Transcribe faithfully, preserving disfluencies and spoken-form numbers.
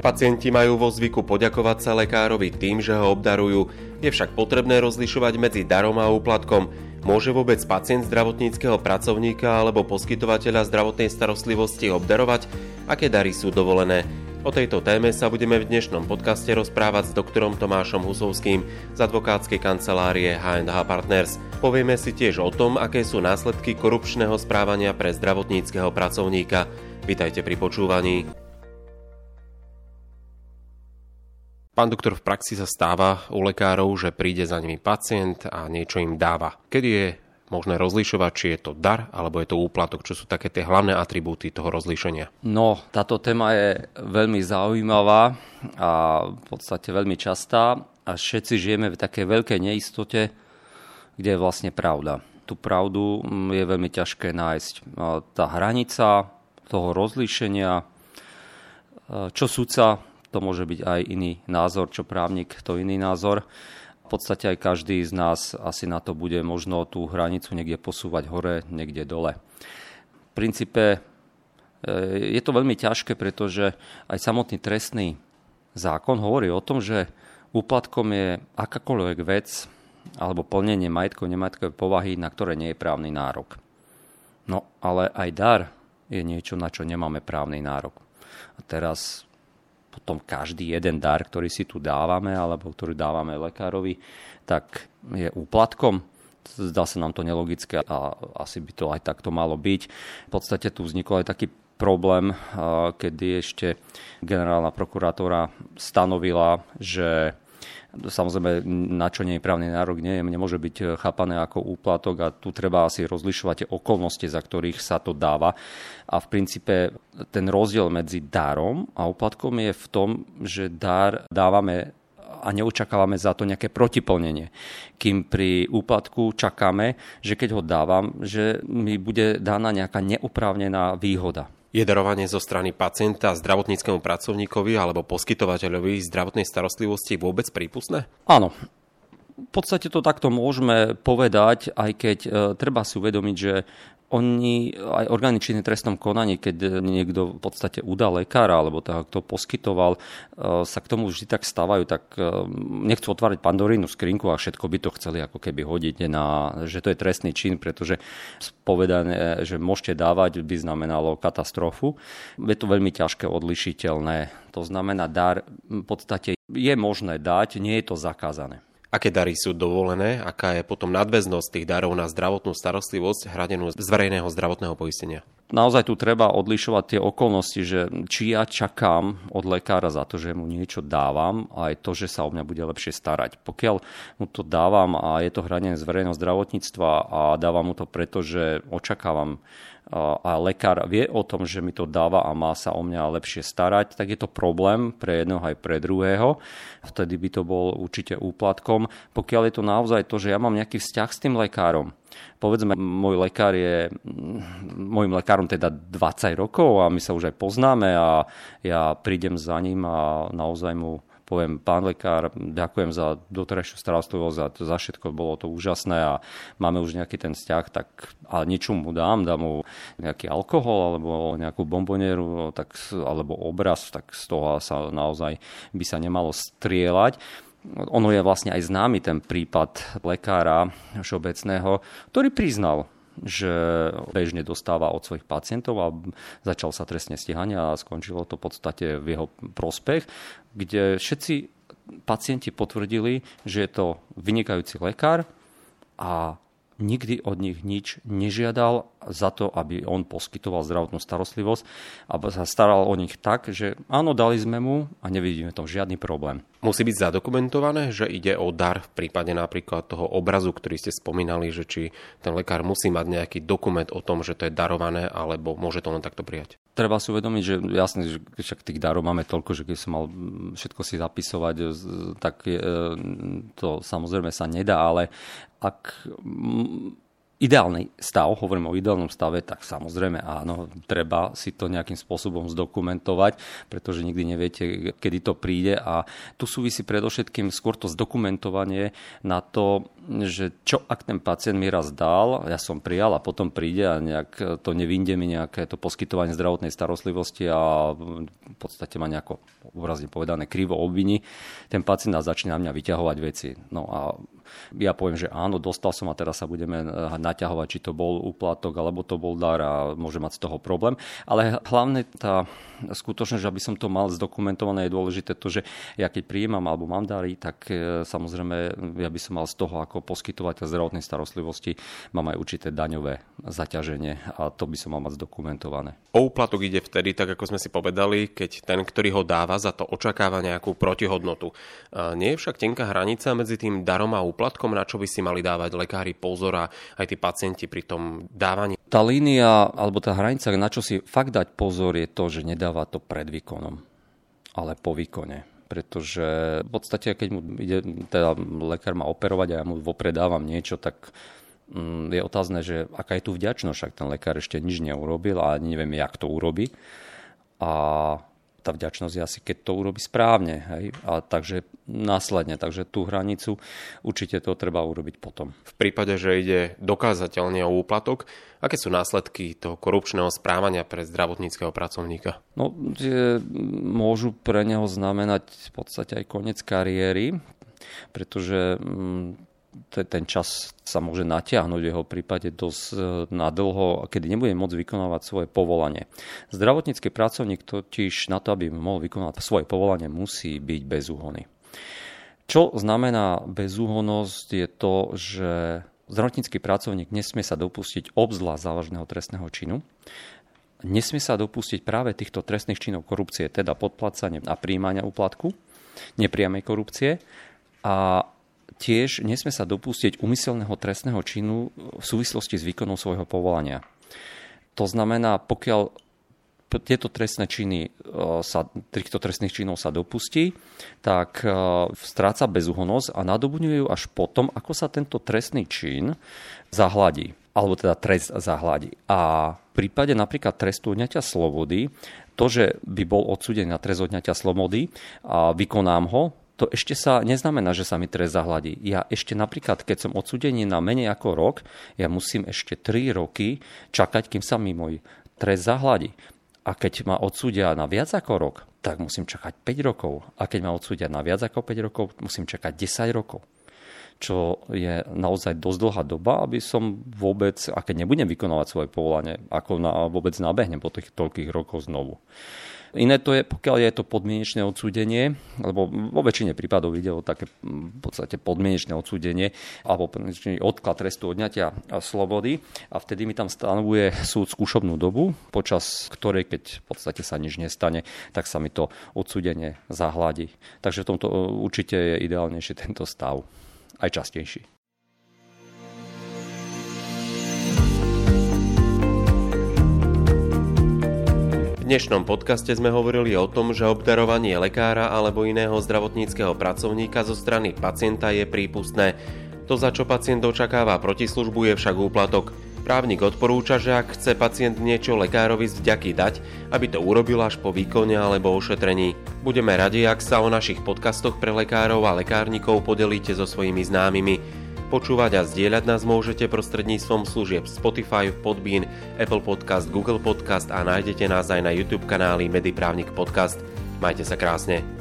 Pacienti majú vo zvyku poďakovať sa lekárovi tým, že ho obdarujú. Je však potrebné rozlišovať medzi darom a úplatkom. Môže vôbec pacient zdravotníckeho pracovníka alebo poskytovateľa zdravotnej starostlivosti obdarovať? Aké dary sú dovolené? O tejto téme sa budeme v dnešnom podcaste rozprávať s doktorom Tomášom Husovským z advokátskej kancelárie há end há Partners. Povieme si tiež o tom, aké sú následky korupčného správania pre zdravotníckeho pracovníka. Vitajte pri počúvaní. Pán doktor, v praxi sa stáva u lekárov, že príde za nimi pacient a niečo im dáva. Kedy je možné rozlišovať, či je to dar, alebo je to úplatok? Čo sú také tie hlavné atribúty toho rozlíšenia? No, táto téma je veľmi zaujímavá a v podstate veľmi častá a všetci žijeme v takej veľkej neistote, kde je vlastne pravda. Tú pravdu je veľmi ťažké nájsť. Tá hranica toho rozlíšenia, čo sudca, to môže byť aj iný názor, čo právnik, to iný názor. V podstate aj každý z nás asi na to bude možno tú hranicu niekde posúvať hore, niekde dole. V princípe je to veľmi ťažké, pretože aj samotný trestný zákon hovorí o tom, že úplatkom je akákoľvek vec alebo plnenie majetkov, nemajetkovej povahy, na ktoré nie je právny nárok. No ale aj dar je niečo, na čo nemáme právny nárok. A teraz potom každý jeden dar, ktorý si tu dávame, alebo ktorý dávame lekárovi, tak je úplatkom. Zdá sa nám to nelogické a asi by to aj takto malo byť. V podstate tu vznikol aj taký problém, kedy ešte generálna prokurátora stanovila, že samozrejme, na čo nie je právny nárok, nie, nemôže byť chápané ako úplatok a tu treba asi rozlišovať tie okolnosti, za ktorých sa to dáva. A v princípe ten rozdiel medzi darom a úplatkom je v tom, že dar dávame a neočakávame za to nejaké protiplnenie. Kým pri úplatku čakáme, že keď ho dávam, že mi bude daná nejaká neoprávnená výhoda. Je darovanie zo strany pacienta zdravotníckemu pracovníkovi alebo poskytovateľovi zdravotnej starostlivosti vôbec prípustné? Áno. V podstate to takto môžeme povedať, aj keď e, treba si uvedomiť, že oni, aj orgány činné v trestnom konaní, keď niekto v podstate udá lekára, alebo tak, kto poskytoval, e, sa k tomu vždy tak stávajú, tak e, nechcú otvárať Pandorínu skrinku a všetko by to chceli ako keby hodiť na, že to je trestný čin, pretože povedané, že môžete dávať, by znamenalo katastrofu. Je to veľmi ťažké odlišiteľné. To znamená, dar v podstate je možné dať, nie je to zakázané. Aké dary sú dovolené? Aká je potom nadväznosť tých darov na zdravotnú starostlivosť hradenú z verejného zdravotného poistenia? Naozaj tu treba odlišovať tie okolnosti, že či ja čakám od lekára za to, že mu niečo dávam, a aj to, že sa o mňa bude lepšie starať. Pokiaľ mu to dávam a je to hradené z verejného zdravotníctva a dávam mu to preto, že očakávam a lekár vie o tom, že mi to dáva a má sa o mňa lepšie starať, tak je to problém pre jedného aj pre druhého. Vtedy by to bol určite úplatkom. Pokiaľ je to naozaj to, že ja mám nejaký vzťah s tým lekárom, povedzme, môj lekár je môjim lekárom teda dvadsať rokov a my sa už aj poznáme a ja prídem za ním a naozaj mu poviem, pán lekár, ďakujem za doterajšiu starostlivosť, za, za všetko, bolo to úžasné a máme už nejaký ten vzťah, tak a niečo mu dám, dám mu nejaký alkohol alebo nejakú bombonieru, tak, alebo obraz, tak z toho sa naozaj by sa nemalo strieľať. Ono je vlastne aj známy ten prípad lekára všeobecného, ktorý priznal, že bežne dostáva od svojich pacientov a začal sa trestné stíhanie a skončilo to v podstate v jeho prospech, kde všetci pacienti potvrdili, že je to vynikajúci lekár a nikdy od nich nič nežiadal za to, aby on poskytoval zdravotnú starostlivosť a sa staral o nich tak, že áno, dali sme mu a nevidíme tam žiadny problém. Musí byť zadokumentované, že ide o dar v prípade napríklad toho obrazu, ktorý ste spomínali, že či ten lekár musí mať nejaký dokument o tom, že to je darované, alebo môže to len takto prijať? Treba si uvedomiť, že jasne, že však tých darov máme toľko, že keď som mal všetko si zapisovať, tak to samozrejme sa nedá, ale ak ideálny stav, hovorím o ideálnom stave, tak samozrejme áno, treba si to nejakým spôsobom zdokumentovať, pretože nikdy neviete, kedy to príde a tu súvisí predovšetkým skôr to zdokumentovanie na to, že čo ak ten pacient mi raz dal, ja som prijal a potom príde a nejak to nevinde mi nejaké to poskytovanie zdravotnej starostlivosti a v podstate ma nejako obrazne povedané krivo obviní, ten pacient nás začne na mňa vyťahovať veci. No a ja poviem, že áno, dostal som a teraz sa budeme naťahovať, či to bol úplatok, alebo to bol dar a môže mať z toho problém. Ale hlavne tá skutočnosť, že aby som to mal zdokumentované, je dôležité to, že ja keď prijímam alebo mám dary, tak samozrejme ja by som mal z toho ako poskytovateľ zdravotnej starostlivosti mám aj určité daňové zaťaženie a to by som mal mať zdokumentované. O úplatok ide vtedy, tak ako sme si povedali, keď ten, ktorý ho dáva, za to očakáva nejakú protihodnotu. Nie je však tenká hranica medzi tým darom a úplatkom, na čo by si mali dávať lekári pozor a aj tí pacienti pri tom dávaní? Tá línia, alebo tá hranica, na čo si fakt dať pozor, je to, že nedáva to pred výkonom, ale po výkone. Pretože v podstate, keď mu ide, teda lekár má operovať a ja mu vopred dávam niečo, tak mm, je otázne, že aká je tu vďačnosť, však ten lekár ešte nič neurobil a neviem, jak to urobí. A tá vďačnosť je asi, keď to urobí správne. Hej? A takže následne, takže tú hranicu určite to treba urobiť potom. V prípade, že ide dokázateľne o úplatok, aké sú následky toho korupčného správania pre zdravotníckeho pracovníka? No, je, môžu pre neho znamenať v podstate aj koniec kariéry, pretože mm, ten čas sa môže natiahnuť v jeho prípade dosť nadlho, kedy nebude môcť vykonávať svoje povolanie. Zdravotnícky pracovník totiž na to, aby mohol vykonávať svoje povolanie, musí byť bezúhonný. Čo znamená bezúhonnosť je to, že zdravotnícky pracovník nesmie sa dopustiť obzvlášť závažného trestného činu, nesmie sa dopustiť práve týchto trestných činov korupcie, teda podplácania a prijímania úplatku, nepriamej korupcie a tiež nesmie sa dopustiť úmyselného trestného činu v súvislosti s výkonom svojho povolania. To znamená, pokiaľ tieto trestné činy sa, týchto trestných činov sa dopustí, tak stráca bezúhonnosť a nadobudňuje ju až potom, ako sa tento trestný čin zahladí, alebo teda trest zahladí. A v prípade napríklad trestu odňatia slobody, to, že by bol odsúdený na trest odňatia slobody a vykonám ho, to ešte sa neznamená, že sa mi trest zahladí. Ja ešte napríklad, keď som odsúdený na menej ako rok, ja musím ešte tri roky čakať, kým sa mi môj trest zahladí. A keď ma odsúdia na viac ako rok, tak musím čakať päť rokov. A keď ma odsúdia na viac ako päť rokov, musím čakať desať rokov. Čo je naozaj dosť dlhá doba, aby som vôbec, a keď nebudem vykonávať svoje povolanie, ako na, vôbec nabehnem po tých toľkých rokoch znovu. Iné to je, pokiaľ je to podmienečné odsúdenie, lebo vo väčšine prípadov ide o také v podstate podmienečné odsúdenie alebo odklad trestu odňatia slobody a vtedy mi tam stanovuje súd skúšobnú dobu, počas ktorej, keď v podstate sa nič nestane, tak sa mi to odsúdenie zahladí. Takže v tomto určite je ideálnejší tento stav, aj častejší. V dnešnom podcaste sme hovorili o tom, že obdarovanie lekára alebo iného zdravotníckeho pracovníka zo strany pacienta je prípustné. To, za čo pacient očakáva protislužbu, je však úplatok. Právnik odporúča, že ak chce pacient niečo lekárovi z vďaky dať, aby to urobil až po výkone alebo ošetrení. Budeme radi, ak sa o našich podcastoch pre lekárov a lekárnikov podelíte so svojimi známymi. Počúvať a zdieľať nás môžete prostredníctvom služieb Spotify, Podbean, Apple Podcast, Google Podcast a nájdete nás aj na YouTube kanáli Mediprávnik Podcast. Majte sa krásne.